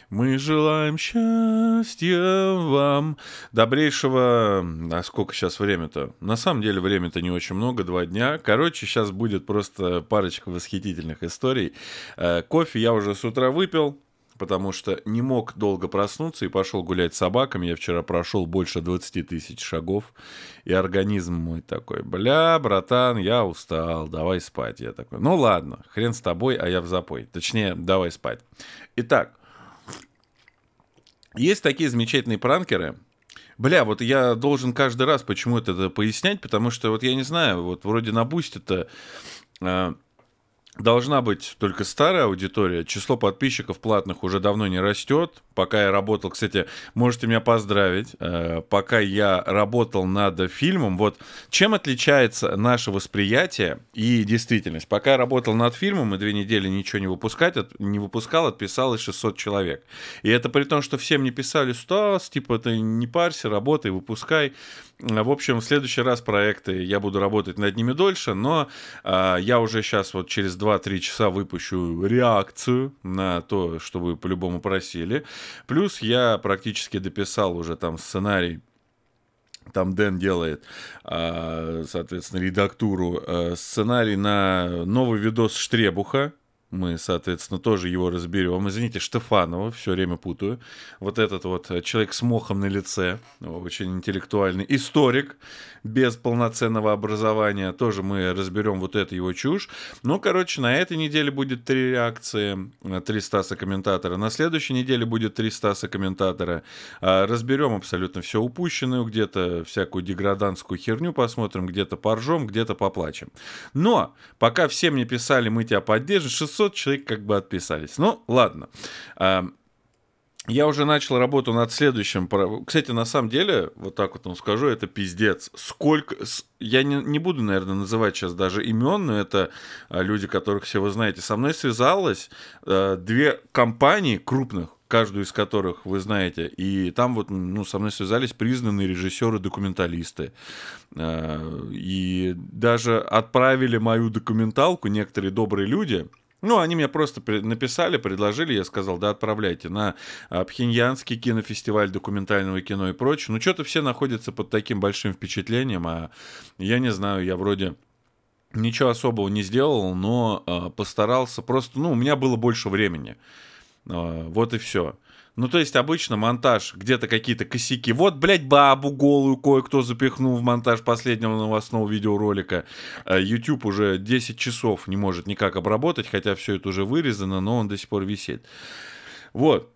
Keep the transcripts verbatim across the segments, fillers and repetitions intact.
Мы желаем счастья вам. Добрейшего... А сколько сейчас время-то? На самом деле время-то не очень много, два дня. Короче, сейчас будет просто парочка восхитительных историй. Э, Кофе я уже с утра выпил, потому что не мог долго проснуться и пошел гулять с собаками. Я вчера прошел больше двадцати тысяч шагов, и организм мой такой: бля, братан, я устал, давай спать. Я такой: ну ладно, хрен с тобой, а я в запой. Точнее, давай спать. Итак, есть такие замечательные пранкеры. Бля, вот я должен каждый раз почему-то это пояснять, потому что вот я не знаю, вот вроде на Бусти-то э, должна быть только старая аудитория. Число подписчиков платных уже давно не растет. Пока я работал, кстати, можете меня поздравить, э, пока я работал над фильмом, вот чем отличается наше восприятие и действительность. Пока я работал над фильмом и две недели ничего не, выпускать, от- не выпускал, отписалось шестьсот человек. И это при том, что всем не писали: Стас, типа, ты не парься, работай, выпускай. Э, В общем, в следующий раз проекты я буду работать над ними дольше, но а, я уже сейчас вот через два-три часа выпущу реакцию на то, что вы по-любому просили. Плюс я практически дописал уже там сценарий. Там Дэн делает, а, соответственно, редактуру, а, сценарий на новый видос Штребуха. Мы, соответственно, тоже его разберем. Извините, Штефанова, все время путаю. Вот этот вот э, человек с мохом на лице, очень интеллектуальный историк, без полноценного образования. Тоже мы разберем вот эту его чушь. Ну, короче, на этой неделе будет три реакции, э, три Стаса комментатора. На следующей неделе будет три Стаса комментатора. А, Разберем абсолютно все упущенную, где-то всякую деградантскую херню посмотрим, где-то поржем, где-то поплачем. Но пока все мне писали: мы тебя поддержим, шестьсот человек как бы отписались. Ну, ладно. А, Я уже начал работу над следующим. про- Кстати, на самом деле, вот так вот вам скажу, это пиздец. Сколько... с- Я не, не буду, наверное, называть сейчас даже имен, но это а, люди, которых все вы знаете. Со мной связалось а, две компании крупных, каждую из которых вы знаете. И там вот, ну, со мной связались признанные режиссеры-документалисты. А, И даже отправили мою документалку некоторые добрые люди. Ну, они мне просто при- написали, предложили, я сказал: да, отправляйте на а, Пхеньянский кинофестиваль документального кино и прочее. Ну, что-то все находятся под таким большим впечатлением, а я не знаю, я вроде ничего особого не сделал, но а, постарался просто, ну, у меня было больше времени. А, Вот и все. Ну, то есть обычно монтаж, где-то какие-то косяки. Вот, блядь, бабу голую кое-кто запихнул в монтаж последнего новостного видеоролика. А YouTube уже десять часов не может никак обработать, хотя все это уже вырезано, но он до сих пор висит. Вот.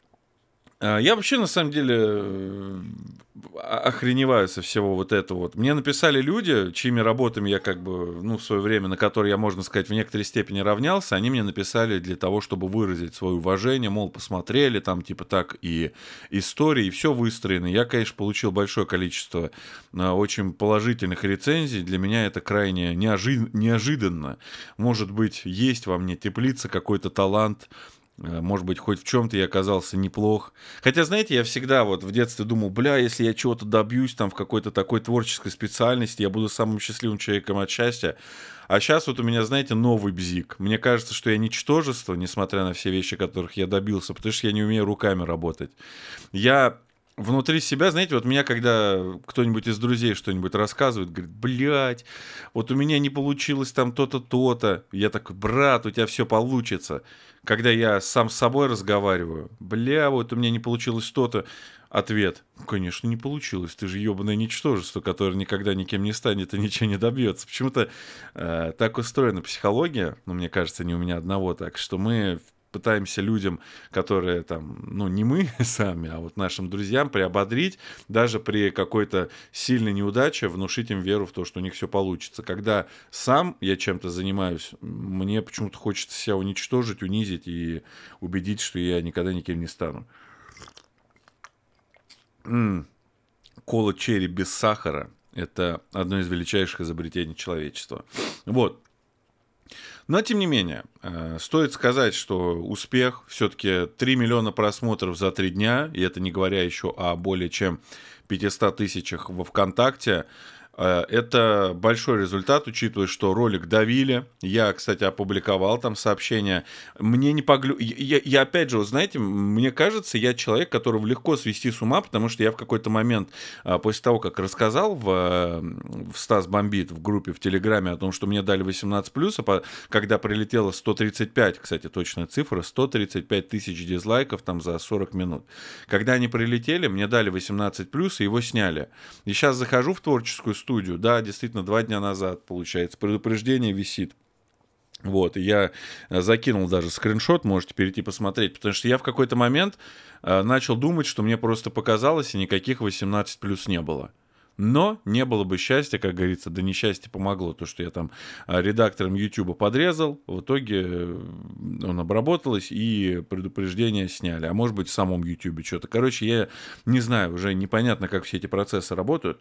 А, Я вообще, на самом деле, э, о- охреневаю со всего вот этого вот. Мне написали люди, чьими работами я как бы, ну, в свое время, на которые я, можно сказать, в некоторой степени равнялся, они мне написали для того, чтобы выразить свое уважение, мол, посмотрели, там, типа, так, и истории, и все выстроено. Я, конечно, получил большое количество а, очень положительных рецензий. Для меня это крайне неожи- неожиданно. Может быть, есть во мне теплица, какой-то талант, Э, Может быть, хоть в чем-то я оказался неплох. Хотя, знаете, я всегда вот в детстве думал: бля, если я чего-то добьюсь там в какой-то такой творческой специальности, я буду самым счастливым человеком от счастья. А сейчас вот у меня, знаете, новый бзик. Мне кажется, что я ничтожество, несмотря на все вещи, которых я добился, потому что я не умею руками работать. Я внутри себя, знаете, вот меня, когда кто-нибудь из друзей что-нибудь рассказывает, говорит: блядь, вот у меня не получилось там то-то, то-то. Я такой: брат, у тебя все получится. Когда я сам с собой разговариваю: бля, вот у меня не получилось то-то. Ответ: конечно, не получилось. Ты же ебаное ничтожество, которое никогда никем не станет и ничего не добьется. Почему-то э, так устроена психология, ну, мне кажется, не у меня одного так, что мы пытаемся людям, которые там, ну, не мы сами, а вот нашим друзьям приободрить, даже при какой-то сильной неудаче внушить им веру в то, что у них все получится. Когда сам я чем-то занимаюсь, мне почему-то хочется себя уничтожить, унизить и убедить, что я никогда никем не стану. М, Кола черри без сахара — это одно из величайших изобретений человечества. Вот. Но, тем не менее, э, стоит сказать, что успех все-таки три миллиона просмотров за три дня, и это не говоря еще о более чем пятистах тысячах во ВКонтакте. Э, Это большой результат, учитывая, что ролик давили. Я, кстати, опубликовал там сообщение. Мне не поглю... Я, я опять же, вот знаете, мне кажется, я человек, которого легко свести с ума, потому что я в какой-то момент, а, после того, как рассказал в, э, в Стас Бомбит в группе в Телеграме о том, что мне дали восемнадцать плюс, а по- когда прилетело сто тридцать пять, кстати, точная цифра, сто тридцать пять тысяч дизлайков там за сорок минут. Когда они прилетели, мне дали восемнадцать плюс, и его сняли. И сейчас захожу в творческую студию, да, действительно, два дня назад, получается, предупреждение висит. Вот, и я э, закинул даже скриншот, можете перейти посмотреть, потому что я в какой-то момент э, начал думать, что мне просто показалось, и никаких восемнадцать плюс не было. Но не было бы счастья, как говорится, да несчастье помогло. То, что я там э, редактором Ютуба подрезал, в итоге э, он обработалось, и предупреждение сняли. А может быть, в самом Ютубе что-то. Короче, я не знаю, уже непонятно, как все эти процессы работают.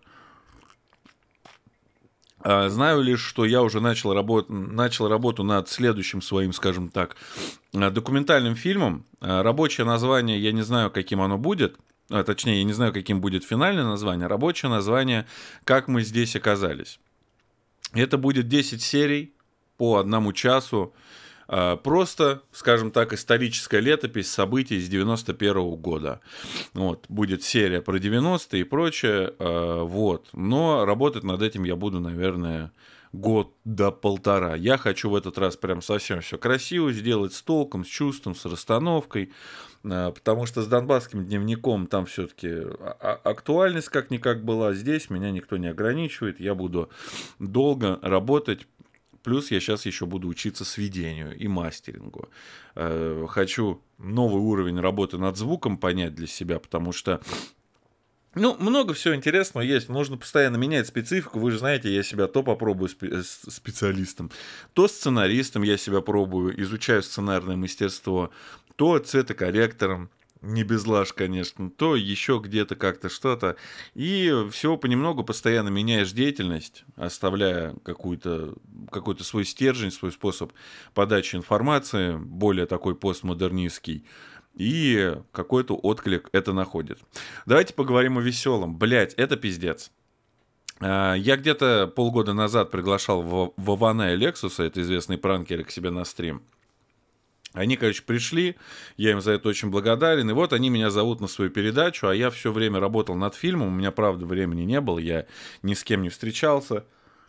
А, Знаю лишь, что я уже начал, работ... начал работу над следующим своим, скажем так, э, документальным фильмом. Э, Рабочее название, я не знаю, каким оно будет. А, точнее, я не знаю, каким будет финальное название. Рабочее название «Как мы здесь оказались». Это будет десять серий по одному часу. А, Просто, скажем так, историческая летопись событий с девяносто первого года. Вот, будет серия про девяностые и прочее. а, Вот. Но работать над этим я буду, наверное, год до полтора. Я хочу в этот раз прям совсем все красиво сделать, с толком, с чувством, с расстановкой. А, Потому что с Донбасским дневником там все-таки актуальность как-никак была. Здесь меня никто не ограничивает. Я буду долго работать. Плюс я сейчас еще буду учиться сведению и мастерингу. Э, Хочу новый уровень работы над звуком понять для себя, потому что, ну, много всего интересного есть. Нужно постоянно менять специфику. Вы же знаете, я себя то попробую спе- с- специалистом, то сценаристом я себя пробую, изучаю сценарное мастерство, то цветокорректором. Не без лаж, конечно, то еще где-то как-то что-то. И всего понемногу постоянно меняешь деятельность, оставляя какую-то, какой-то свой стержень, свой способ подачи информации, более такой постмодернистский. И какой-то отклик это находит. Давайте поговорим о веселом. Блять, это пиздец. А, Я где-то полгода назад приглашал Ва- Вована и Лексуса, это известные пранкеры, к себе на стрим. Они, короче, пришли, я им за это очень благодарен, и вот они меня зовут на свою передачу, а я все время работал над фильмом, у меня, правда, времени не было, я ни с кем не встречался,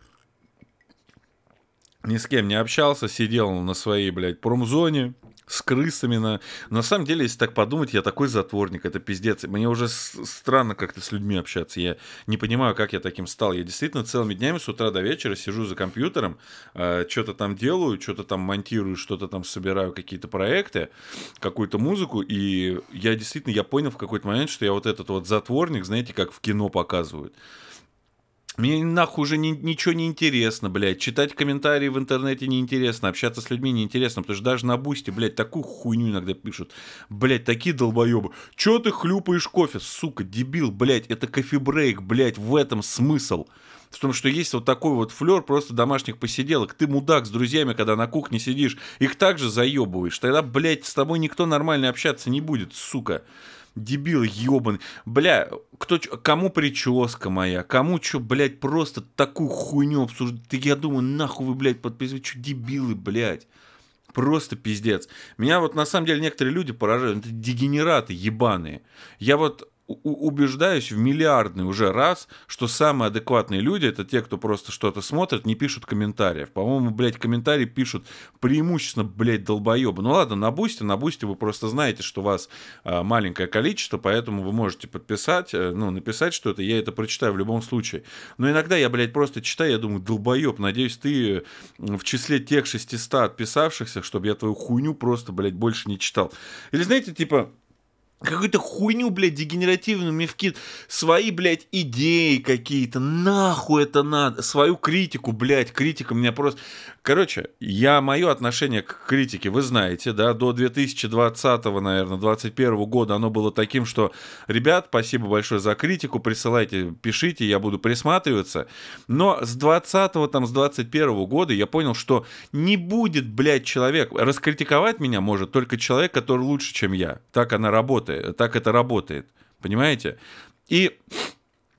ни с кем не общался, сидел на своей, блядь, промзоне с крысами. На... на самом деле, если так подумать, я такой затворник, это пиздец. Мне уже с- странно как-то с людьми общаться. Я не понимаю, как я таким стал. Я действительно целыми днями с утра до вечера сижу за компьютером, э, что-то там делаю, что-то там монтирую, что-то там собираю, какие-то проекты, какую-то музыку. И я действительно, я понял в какой-то момент, что я вот этот вот затворник, знаете, как в кино показывают. Мне нахуй уже ни- ничего не интересно, блядь. Читать комментарии в интернете неинтересно, общаться с людьми неинтересно, потому что даже на Бусти, блядь, такую хуйню иногда пишут. Блядь, такие долбоебы. Чё ты хлюпаешь кофе, сука, дебил, блядь, это кофе-брейк, блядь, в этом смысл. В том, что есть вот такой вот флер просто домашних посиделок. Ты мудак с друзьями, когда на кухне сидишь, их также заебываешь. Тогда, блядь, с тобой никто нормально общаться не будет, сука. Дебил ебаный. Бля, кто, чё- кому прическа моя, кому что, блядь, просто такую хуйню обсуждать. Ты, я думаю, нахуй вы, блядь, подписываете, что дебилы, блядь. Просто пиздец. Меня вот на самом деле некоторые люди поражают. Это дегенераты ебаные. Я вот у- у- убеждаюсь в миллиардный уже раз, что самые адекватные люди это те, кто просто что-то смотрит, не пишут комментариев. По-моему, блядь, комментарии пишут преимущественно, блядь, долбоебы. Ну ладно, на Бусте, на Бусте вы просто знаете, что у вас а, маленькое количество, поэтому вы можете подписать, э, ну, написать что-то, я это прочитаю в любом случае. Но иногда я, блядь, просто читаю, я думаю, долбоеб, надеюсь, ты в числе тех шестисот отписавшихся, чтобы я твою хуйню просто, блядь, больше не читал. Или знаете, типа, какую-то хуйню, блядь, дегенеративную мне вкид. Свои, блядь, идеи какие-то. Нахуй это надо. Свою критику, блядь. Критика меня просто... Короче, я, мое отношение к критике, вы знаете, да, до две тысячи двадцатого, наверное, двадцать первого года оно было таким, что, ребят, спасибо большое за критику, присылайте, пишите, я буду присматриваться. Но с двадцатого, там, с двадцать первого года я понял, что не будет, блядь, человек... Раскритиковать меня может только человек, который лучше, чем я. Так она работает, так это работает. Понимаете? И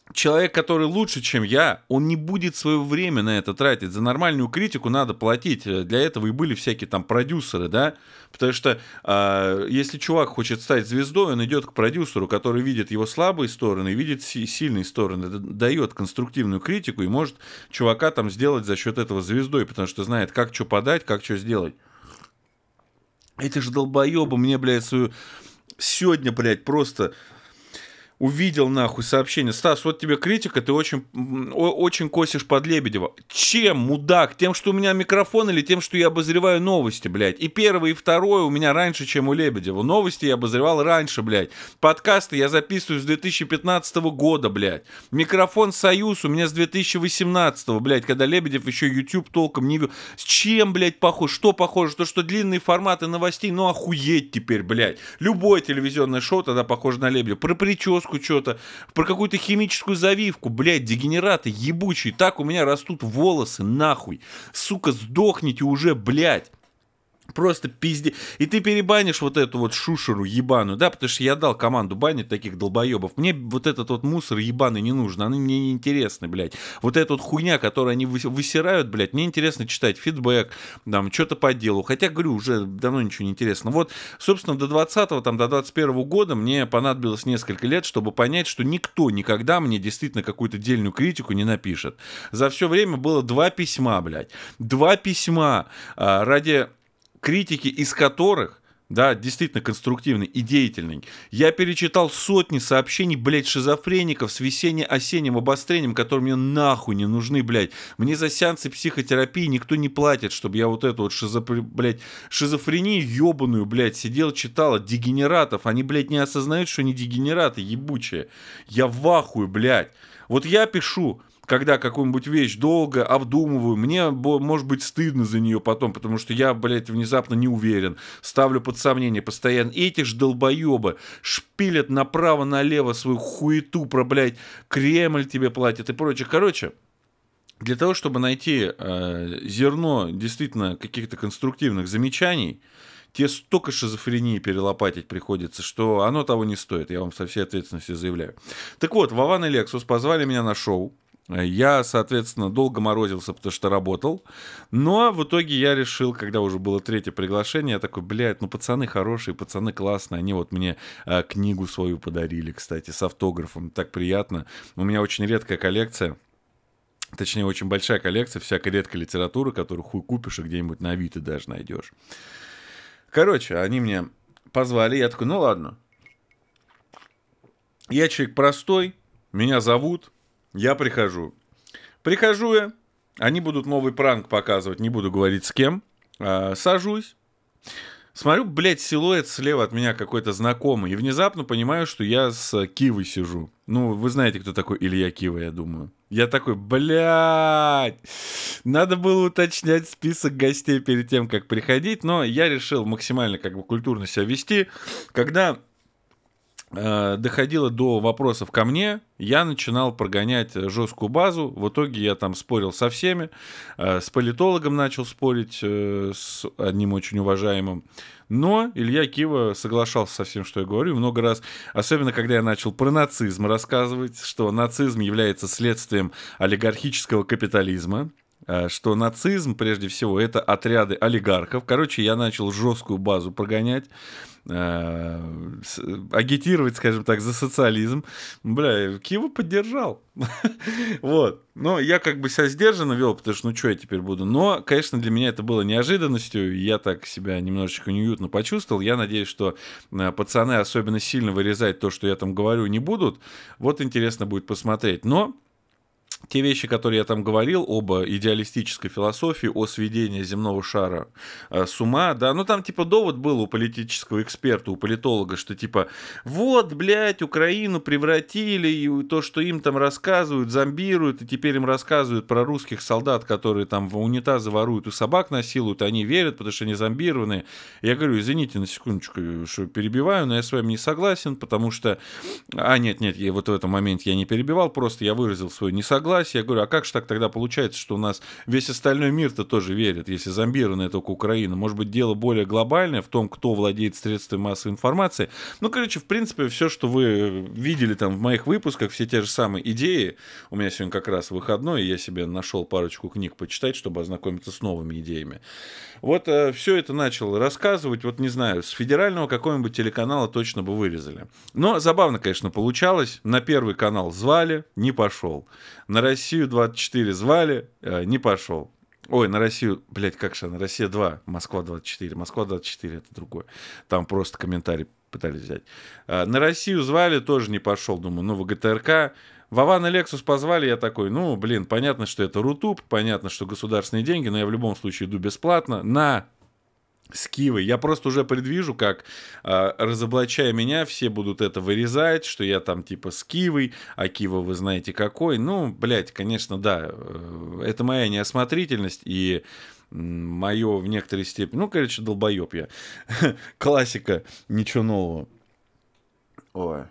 человек, который лучше, чем я, он не будет свое время на это тратить. За нормальную критику надо платить. Для этого и были всякие там продюсеры, да? Потому что э, если чувак хочет стать звездой, он идет к продюсеру, который видит его слабые стороны, видит си- сильные стороны, дает конструктивную критику и может чувака там сделать за счет этого звездой, потому что знает, как что подать, как что сделать. Эти же долбоебы мне, блядь, свою... сегодня, блядь, просто... увидел нахуй сообщение: Стас, вот тебе критика, ты очень, очень косишь под Лебедева. Чем, мудак? Тем, что у меня микрофон, или тем, что я обозреваю новости, блядь? И первое, и второе у меня раньше, чем у Лебедева. Новости я обозревал раньше, блядь. Подкасты я записываю с две тысячи пятнадцатого года, блядь. Микрофон «Союз» у меня с две тысячи восемнадцатого, блядь, когда Лебедев еще YouTube толком не вел. С чем, блядь, похож? Что похоже? То, что длинные форматы новостей, ну охуеть теперь, блядь. Любое телевизионное шоу тогда похоже на Лебедева. Про прическу что-то, про какую-то химическую завивку, блядь, дегенераты ебучие, так у меня растут волосы, нахуй, сука, сдохните уже, блядь. Просто пизде. И ты перебанишь вот эту вот шушеру ебаную, да, потому что я дал команду банить таких долбоебов. Мне вот этот вот мусор ебаный не нужен, они мне не интересны, блядь. Вот эта вот хуйня, которую они высирают, блядь, мне интересно читать фидбэк, там, что-то по делу. Хотя, говорю, уже давно ничего не интересно. Вот, собственно, до двадцатого, там, до двадцать первого года мне понадобилось несколько лет, чтобы понять, что никто никогда мне действительно какую-то дельную критику не напишет. За все время было два письма, блядь. Два письма а, ради... критики из которых, да, действительно конструктивный и деятельный. Я перечитал сотни сообщений, блядь, шизофреников с весенне-осенним обострением, которые мне нахуй не нужны, блядь. Мне за сеансы психотерапии никто не платит, чтобы я вот эту вот шизофр... блядь, шизофрению ебаную, блядь, сидел, читал от дегенератов. Они, блядь, не осознают, что они дегенераты ебучие. Я в ахуе, блядь. Вот я пишу, когда какую-нибудь вещь долго обдумываю, мне, может быть, стыдно за нее потом, потому что я, блядь, внезапно не уверен, ставлю под сомнение постоянно. Эти ж долбоебы шпилят направо-налево свою хуету про, блядь, Кремль тебе платит и прочее. Короче, для того, чтобы найти э, зерно действительно каких-то конструктивных замечаний, тебе столько шизофрении перелопатить приходится, что оно того не стоит, я вам со всей ответственностью заявляю. Так вот, Вован и Лексус позвали меня на шоу. Я, соответственно, долго морозился, потому что работал. Но в итоге я решил, когда уже было третье приглашение, я такой, блядь, ну пацаны хорошие, пацаны классные. Они вот мне э, книгу свою подарили, кстати, с автографом. Так приятно. У меня очень редкая коллекция. Точнее, очень большая коллекция всякой редкой литературы, которую хуй купишь и где-нибудь на Авито даже найдешь. Короче, они мне позвали, я такой, ну ладно. Я человек простой, меня зовут. Я прихожу. Прихожу я, они будут новый пранк показывать, не буду говорить с кем. А, сажусь. Смотрю, блядь, силуэт слева от меня какой-то знакомый. И внезапно понимаю, что я с Кивой сижу. Ну, вы знаете, кто такой Илья Кива, я думаю. Я такой, блядь, надо было уточнять список гостей перед тем, как приходить. Но я решил максимально как бы культурно себя вести. Когда... доходило до вопросов ко мне, я начинал прогонять жесткую базу. В итоге я там спорил со всеми. С политологом начал спорить, с одним очень уважаемым. Но Илья Кива соглашался со всем, что я говорю, много раз. Особенно, когда я начал про нацизм рассказывать, что нацизм является следствием олигархического капитализма, что нацизм, прежде всего, это отряды олигархов. Короче, я начал жесткую базу прогонять, агитировать, скажем так, за социализм. Бля, Кива поддержал. Вот. Но я как бы себя сдержанно вел, потому что, ну, что я теперь буду? Но, конечно, для меня это было неожиданностью, я так себя немножечко неуютно почувствовал. Я надеюсь, что пацаны особенно сильно вырезать то, что я там говорю, не будут. Вот интересно будет посмотреть. Но те вещи, которые я там говорил об идеалистической философии, о сведении земного шара э, с ума, да, ну там типа довод был у политического эксперта, у политолога, что типа вот, блядь, Украину превратили, и то, что им там рассказывают, зомбируют, и теперь им рассказывают про русских солдат, которые там в унитазы воруют и собак насилуют, они верят, потому что они зомбированные. Я говорю, извините на секундочку, что перебиваю, но я с вами не согласен, потому что... А, нет, нет, я вот в этом моменте я не перебивал, просто я выразил свое несогласие. согласие. Я говорю, а как же так тогда получается, что у нас весь остальной мир-то тоже верит, если зомбированная только Украина? Может быть, дело более глобальное в том, кто владеет средствами массовой информации? Ну, короче, в принципе, все, что вы видели там в моих выпусках, все те же самые идеи. У меня сегодня как раз выходной, и я себе нашел парочку книг почитать, чтобы ознакомиться с новыми идеями. Вот э, все это начал рассказывать, вот не знаю, с федерального какого-нибудь телеканала точно бы вырезали. Но забавно, конечно, получалось. На Первый канал звали, не пошел. На Россию двадцать четыре звали, э, не пошел. Ой, на Россию, блядь, как же, на Россия два, Москва двадцать четыре. Москва двадцать четыре это другое. Там просто комментарий пытались взять. Э, на Россию звали, тоже не пошел. Думаю, ну, ВГТРК. Вован и Лексус позвали, я такой, ну, блин, понятно, что это Рутуб, понятно, что государственные деньги, но я в любом случае иду бесплатно. На с Кивой. Я просто уже предвижу, как, э, разоблачая меня, все будут это вырезать, что я там типа с Кивой, а Кива вы знаете какой. Ну, блядь, конечно, да, э, это моя неосмотрительность и мое в некоторой степени, ну, короче, долбоеб я. Классика, ничего нового. Ой.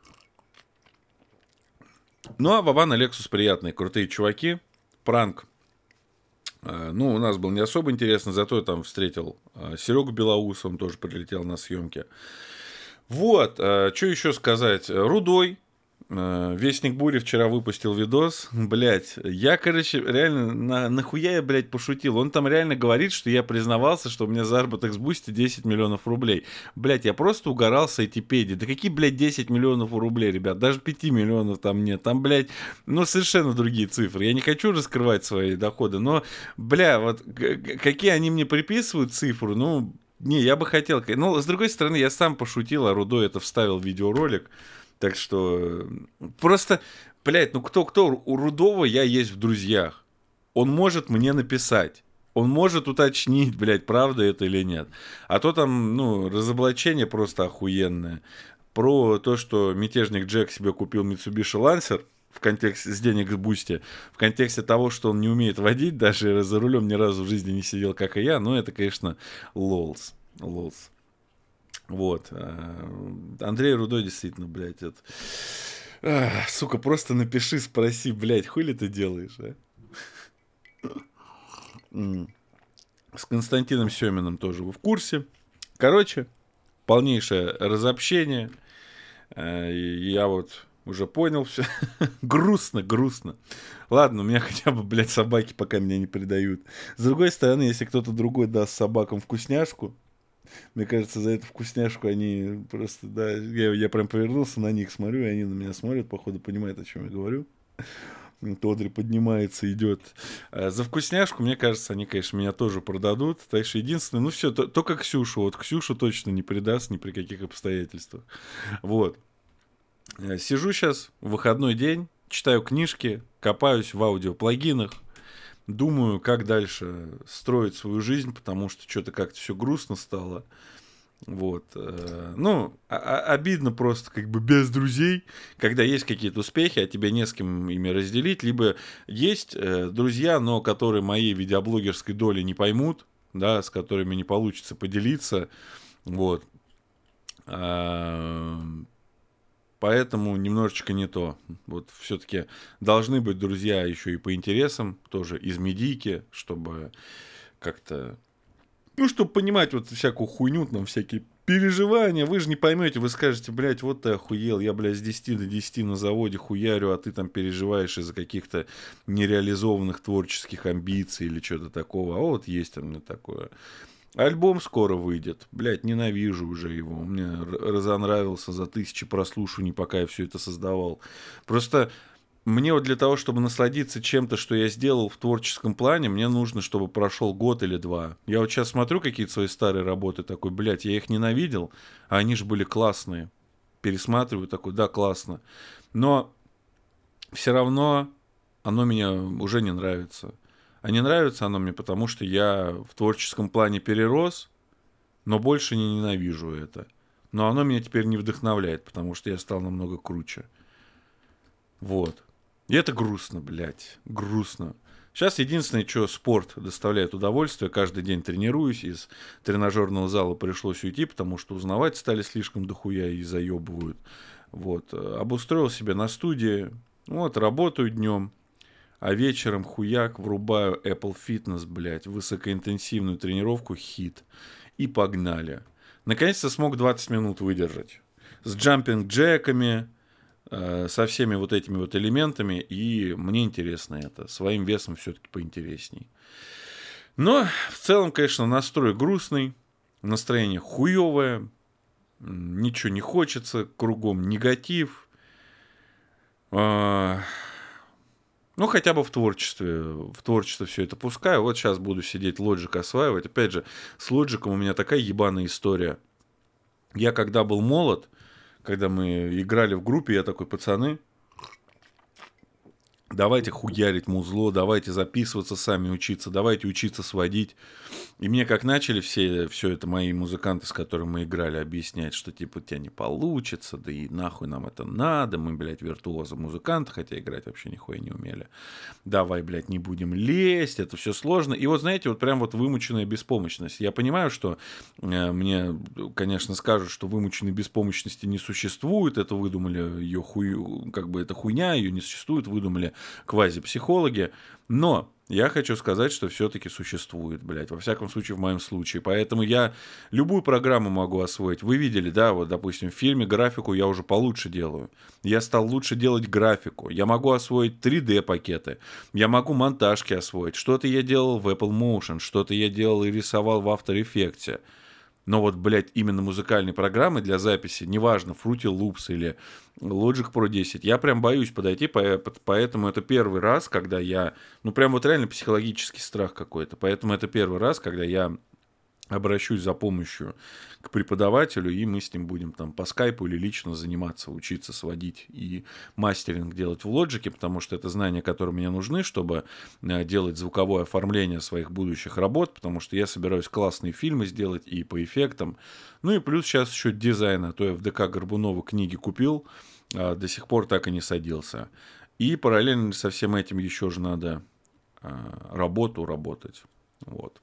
Ну, а Вован и Лексус приятные, крутые чуваки. Пранк. Э, Ну, у нас был не особо интересно, зато я там встретил э, Серегу Белоуса, он тоже прилетел на съемки. Вот, что еще сказать? Рудой. э, Вестник Бури вчера выпустил видос. Блять, я, короче, реально, на, нахуя я, блядь, пошутил? Он там реально говорит, что я признавался, что у меня заработок с Бусти десять миллионов рублей. Блять, я просто угорал с Айтипедии. Да какие, блядь, десять миллионов рублей, ребят? Даже пяти миллионов там нет. Там, блядь, ну, совершенно другие цифры. Я не хочу раскрывать свои доходы, но, бля, вот к- к- какие они мне приписывают цифру, ну, не, я бы хотел... Ну, с другой стороны, я сам пошутил, а Рудой это вставил в видеоролик. Так что... э, Просто, блядь, ну кто-кто, у Рудова я есть в друзьях. Он может мне написать. Он может уточнить, блядь, правда это или нет. А то там, ну, разоблачение просто охуенное. Про то, что мятежник Джек себе купил Mitsubishi Lancer в контексте с денег с Бусти, в контексте того, что он не умеет водить, даже за рулем ни разу в жизни не сидел, как и я, ну, это, конечно, лолс. Лолс. Вот. а, Андрей Рудой действительно, блядь, это... Ах, сука, просто напиши, спроси, блядь, хули ты делаешь, а? М. С Константином Семиным тоже вы в курсе. Короче, полнейшее разобщение. Э, и Я вот уже понял все. Грустно, грустно. Ладно, у меня хотя бы, блядь, собаки пока меня не предают. С другой стороны, если кто-то другой даст собакам вкусняшку, мне кажется, за эту вкусняшку они просто, да, я, я прям повернулся на них, смотрю, и они на меня смотрят, походу понимают, о чем я говорю. Тодри поднимается, идет. А за вкусняшку, мне кажется, они, конечно, меня тоже продадут. Так что единственное, ну все, то- только Ксюшу. Вот Ксюшу точно не предаст ни при каких обстоятельствах. Вот. Э, Сижу сейчас, выходной день, читаю книжки, копаюсь в аудиоплагинах, думаю, как дальше строить свою жизнь, потому что что-то как-то все грустно стало. Вот. э, Ну, а- а- обидно просто как бы без друзей, когда есть какие-то успехи, а тебе не с кем ими разделить, либо есть э, друзья, но которые моей видеоблогерской доли не поймут, да, с которыми не получится поделиться. Вот. А, Поэтому немножечко не то. Вот все-таки должны быть друзья еще и по интересам, тоже из медийки, чтобы как-то ну, чтобы понимать вот всякую хуйню, там всякие переживания, вы же не поймете, вы скажете, блядь, вот ты охуел, я, блядь, с десяти до десяти на заводе хуярю, а ты там переживаешь из-за каких-то нереализованных творческих амбиций или что-то такого, а вот есть у меня такое. Альбом скоро выйдет, блядь, ненавижу уже его, он мне р- разонравился за тысячи прослушиваний, пока я все это создавал. Просто мне вот для того, чтобы насладиться чем-то, что я сделал в творческом плане, мне нужно, чтобы прошел год или два. Я вот сейчас смотрю какие-то свои старые работы, такой, блядь, я их ненавидел, а они же были классные. Пересматриваю, такой, да, классно. Но все равно оно мне уже не нравится. А не нравится оно мне, потому что я в творческом плане перерос, но больше не ненавижу это. Но оно меня теперь не вдохновляет, потому что я стал намного круче. Вот. И это грустно, блядь. Грустно. Сейчас единственное, что спорт доставляет удовольствие, каждый день тренируюсь, из тренажерного зала пришлось уйти, потому что узнавать стали слишком дохуя и заебывают. Вот. Обустроил себя на студии, вот, работаю днем, А вечером хуяк, врубаю Apple Fitness, блядь, высокоинтенсивную тренировку, хит. И погнали. Наконец-то смог двадцать минут выдержать. С джампинг-джеками, э, со всеми вот этими вот элементами. И мне интересно это. Своим весом все-таки поинтересней. Но в целом, конечно, настрой грустный. Настроение хуевое. Ничего не хочется. Кругом негатив. А, Ну, хотя бы в творчестве. В творчестве все это пускаю. Вот сейчас буду сидеть Logic осваивать. Опять же, с Logic у меня такая ебаная история. Я когда был молод, когда мы играли в группе, я такой, пацаны, давайте хуярить музло, давайте записываться сами учиться, давайте учиться сводить. И мне как начали все, все это мои музыканты, с которыми мы играли, объяснять, что типа у тебя не получится, да и нахуй нам это надо, мы, блядь, виртуозы музыканты, хотя играть вообще нихуя не умели. Давай, блядь, не будем лезть, это все сложно. И вот, знаете, вот прям вот вымученная беспомощность. Я понимаю, что э, мне, конечно, скажут, что вымученной беспомощности не существует, это выдумали ее хую, как бы это хуйня, ее не существует, выдумали квазипсихологи, но я хочу сказать, что все-таки существует, блядь, во всяком случае, в моем случае. Поэтому я любую программу могу освоить. Вы видели, да, вот, допустим, в фильме графику я уже получше делаю. Я стал лучше делать графику. Я могу освоить три дэ-пакеты. Я могу монтажки освоить. Что-то я делал в Apple Motion, что-то я делал и рисовал в After Effects. Но вот, блядь, именно музыкальные программы для записи, неважно, Fruity Loops или Logic Pro десять, я прям боюсь подойти, поэтому это первый раз, когда я, ну прям вот реально психологический страх какой-то, поэтому это первый раз, когда я обращусь за помощью к преподавателю, и мы с ним будем там по скайпу или лично заниматься, учиться сводить и мастеринг делать в Logic, потому что это знания, которые мне нужны, чтобы делать звуковое оформление своих будущих работ, потому что я собираюсь классные фильмы сделать и по эффектам. Ну и плюс сейчас еще дизайн, а то я в ДК Горбунова книги купил, а до сих пор так и не садился. И параллельно со всем этим еще же надо а, работу работать. Вот.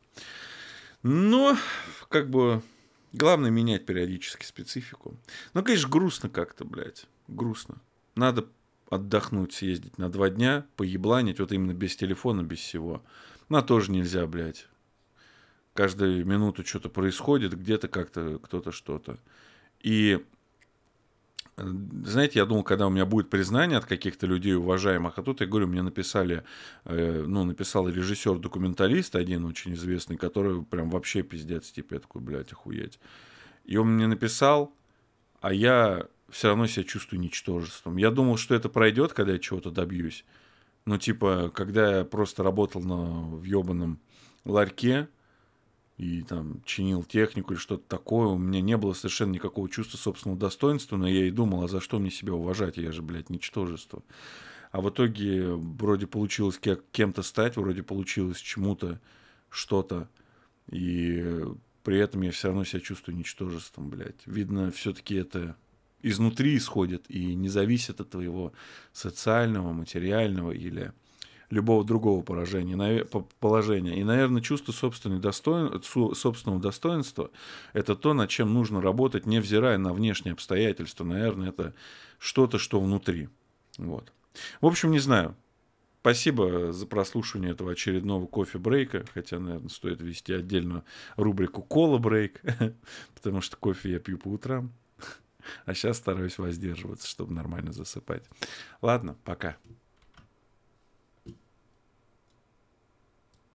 Но, как бы, главное менять периодически специфику. Ну, конечно, грустно как-то, блядь, грустно. Надо отдохнуть, съездить на два дня, поебланить, вот именно без телефона, без всего. Но тоже нельзя, блядь. Каждую минуту что-то происходит, где-то как-то кто-то что-то. И, знаете, я думал, когда у меня будет признание от каких-то людей уважаемых, а тут, я говорю, мне написали, э, ну, написал режиссер-документалист один очень известный, который прям вообще пиздец, типа, я такой, блядь, охуеть. И он мне написал, а я все равно себя чувствую ничтожеством. Я думал, что это пройдет, когда я чего-то добьюсь. Ну, типа, когда я просто работал на въебаном ларьке, и там чинил технику или что-то такое, у меня не было совершенно никакого чувства собственного достоинства, но я и думал, а за что мне себя уважать, я же, блядь, ничтожество. А в итоге вроде получилось кем-то стать, вроде получилось чему-то, что-то, и при этом я все равно себя чувствую ничтожеством, блядь. Видно, все-таки это изнутри исходит и не зависит от твоего социального, материального или любого другого поражения, положения. И, наверное, чувство собственной достоин... собственного достоинства – это то, над чем нужно работать, невзирая на внешние обстоятельства. Наверное, это что-то, что внутри. Вот. В общем, не знаю. Спасибо за прослушивание этого очередного кофе-брейка. Хотя, наверное, стоит ввести отдельную рубрику «Кола-брейк», потому что кофе я пью по утрам. А сейчас стараюсь воздерживаться, чтобы нормально засыпать. Ладно, пока.